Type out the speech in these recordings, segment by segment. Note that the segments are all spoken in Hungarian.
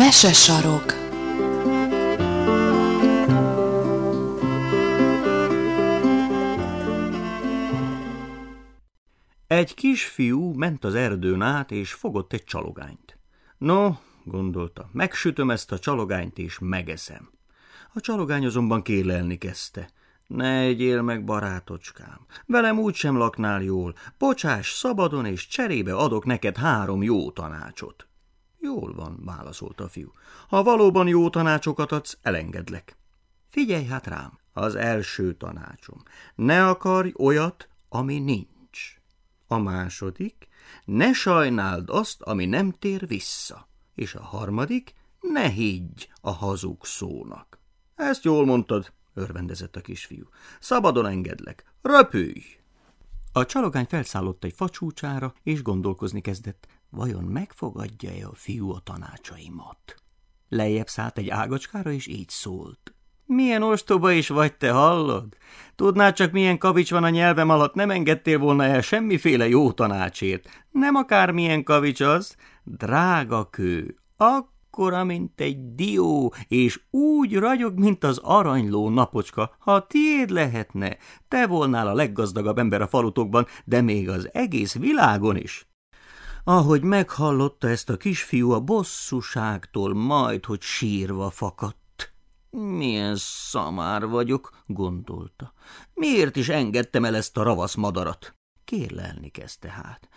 Mesesarok. Egy kisfiú ment az erdőn át, és fogott egy csalogányt. No, gondolta, megsütöm ezt a csalogányt, és megeszem. A csalogány azonban kérlelni kezdte. Ne egyél meg, barátocskám, velem úgysem laknál jól, bocsáss szabadon, és cserébe adok neked 3 jó tanácsot. Jól van, válaszolta a fiú. Ha valóban jó tanácsokat adsz, elengedlek. Figyelj hát rám, az első tanácsom. Ne akarj olyat, ami nincs. A második, ne sajnáld azt, ami nem tér vissza. És a harmadik, ne higgy a hazug szónak. Ezt jól mondtad, örvendezett a kisfiú. Szabadon engedlek, röpülj! A csalogány felszállott egy facsúcsára, és gondolkozni kezdett, vajon megfogadja-e a fiú a tanácsaimat. Lejjebb szállt egy ágacskára, és így szólt. Milyen ostoba is vagy, te hallod? Tudnád csak, milyen kavics van a nyelvem alatt, nem engedtél volna el semmiféle jó tanácsért. Nem akármilyen kavics az, drága kő, akkora, mint egy dió, és úgy ragyog, mint az aranyló napocska. Ha tiéd lehetne, te volnál a leggazdagabb ember a falutokban, de még az egész világon is. Ahogy meghallotta ezt a kisfiú, a bosszúságtól majdhogy sírva fakadt. Milyen szamár vagyok, gondolta. Miért is engedtem el ezt a ravasz madarat? Kérlelni kezdte hát.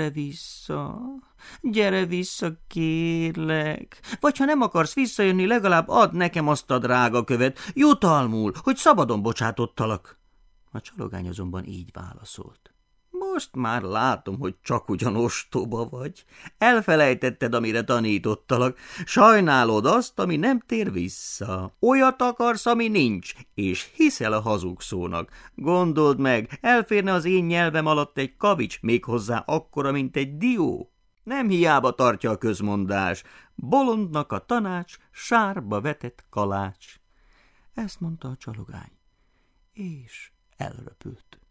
Gyere vissza, kérlek. Vagy ha nem akarsz visszajönni, legalább add nekem azt a drága követ, jutalmul, hogy szabadon bocsátottalak. A csalogány azonban így válaszolt. Most már látom, hogy csak ugyan ostoba vagy. Elfelejtetted, amire tanítottalak. Sajnálod azt, ami nem tér vissza. Olyat akarsz, ami nincs, és hiszel a hazugszónak. Gondold meg, elférne az én nyelvem alatt egy kavics, méghozzá akkora, mint egy dió. Nem hiába tartja a közmondás. Bolondnak a tanács, sárba vetett kalács. Ezt mondta a csalogány, és elröpült.